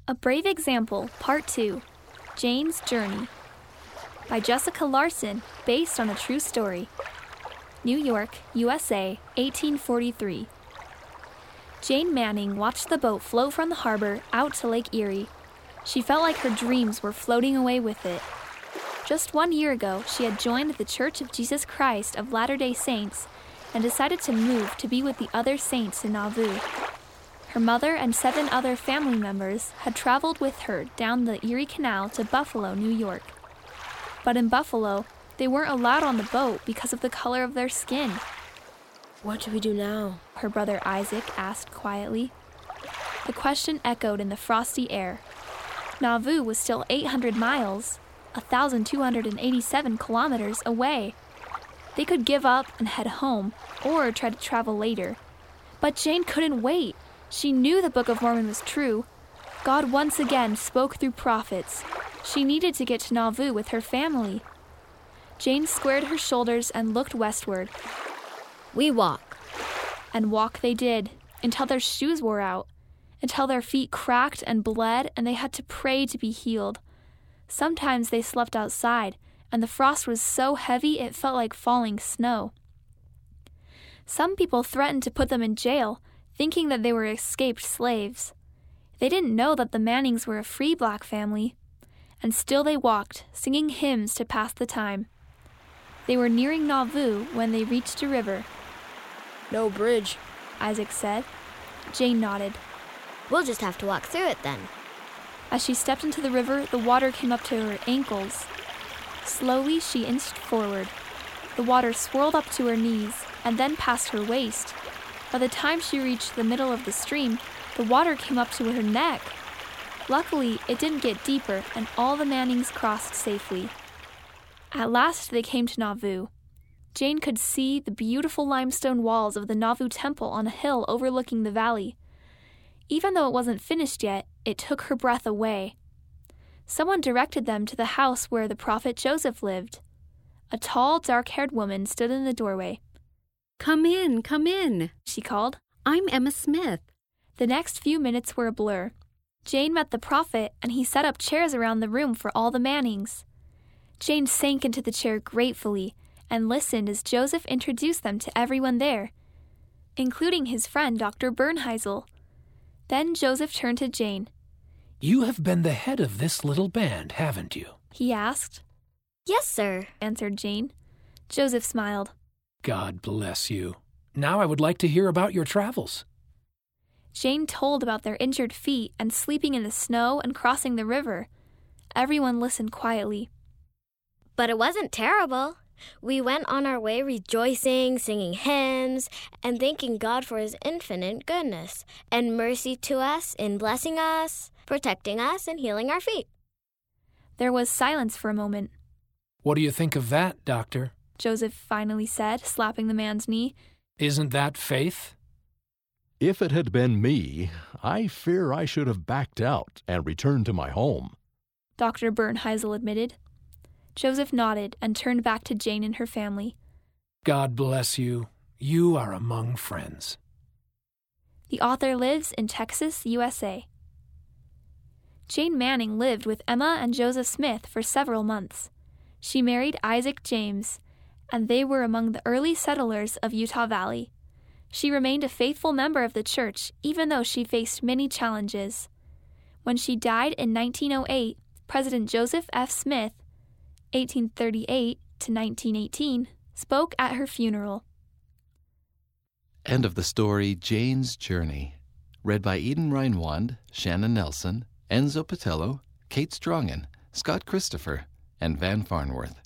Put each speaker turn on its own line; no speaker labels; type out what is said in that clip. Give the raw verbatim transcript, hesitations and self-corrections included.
A Brave Example, Part two, Jane's Journey, by Jessica Larson, based on a true story. New York, U S A, eighteen forty-three. Jane Manning watched the boat float from the harbor out to Lake Erie. She felt like her dreams were floating away with it. Just one year ago, she had joined the Church of Jesus Christ of Latter-day Saints and decided to move to be with the other saints in Nauvoo. Her mother and seven other family members had traveled with her down the Erie Canal to Buffalo, New York. But in Buffalo, they weren't allowed on the boat because of the color of their skin.
What do we do now?
Her brother Isaac asked quietly. The question echoed in the frosty air. Nauvoo was still eight hundred miles, one thousand two hundred eighty-seven kilometers away. They could give up and head home, or try to travel later. But Jane couldn't wait. She knew the Book of Mormon was true. God once again spoke through prophets. She needed to get to Nauvoo with her family. Jane squared her shoulders and looked westward.
We walk.
And walk they did, until their shoes wore out, until their feet cracked and bled and they had to pray to be healed. Sometimes they slept outside, and the frost was so heavy it felt like falling snow. Some people threatened to put them in jail, thinking that they were escaped slaves. They didn't know that the Mannings were a free black family. And still they walked, singing hymns to pass the time. They were nearing Nauvoo when they reached a river.
No bridge,
Isaac said. Jane nodded.
We'll just have to walk through it then.
As she stepped into the river, the water came up to her ankles. Slowly, she inched forward. The water swirled up to her knees and then past her waist. By the time she reached the middle of the stream, the water came up to her neck. Luckily, it didn't get deeper, and all the Mannings crossed safely. At last, they came to Nauvoo. Jane could see the beautiful limestone walls of the Nauvoo Temple on a hill overlooking the valley. Even though it wasn't finished yet, it took her breath away. Someone directed them to the house where the prophet Joseph lived. A tall, dark-haired woman stood in the doorway.
Come in, come in,
she called.
I'm Emma Smith.
The next few minutes were a blur. Jane met the prophet, and he set up chairs around the room for all the Mannings. Jane sank into the chair gratefully and listened as Joseph introduced them to everyone there, including his friend Doctor Bernheisel. Then Joseph turned to Jane.
You have been the head of this little band, haven't you?
He asked.
Yes, sir,
answered Jane. Joseph smiled.
God bless you. Now I would like to hear about your travels.
Jane told about their injured feet and sleeping in the snow and crossing the river. Everyone listened quietly.
But it wasn't terrible. We went on our way rejoicing, singing hymns, and thanking God for his infinite goodness and mercy to us in blessing us, protecting us, and healing our feet.
There was silence for a moment.
What do you think of that, Doctor?
Joseph finally said, slapping the man's knee.
Isn't that faith?
If it had been me, I fear I should have backed out and returned to my home,
Doctor Bernheisel admitted. Joseph nodded and turned back to Jane and her family.
God bless you. You are among friends.
The author lives in Texas, U S A. Jane Manning lived with Emma and Joseph Smith for several months. She married Isaac James, and they were among the early settlers of Utah Valley. She remained a faithful member of the church, even though she faced many challenges. When she died in nineteen oh eight, President Joseph F. Smith, eighteen thirty-eight to nineteen eighteen, spoke at her funeral.
End of the story, Jane's Journey. Read by Eden Reinwand, Shannon Nelson, Enzo Patello, Kate Strongen, Scott Christopher, and Van Farnworth.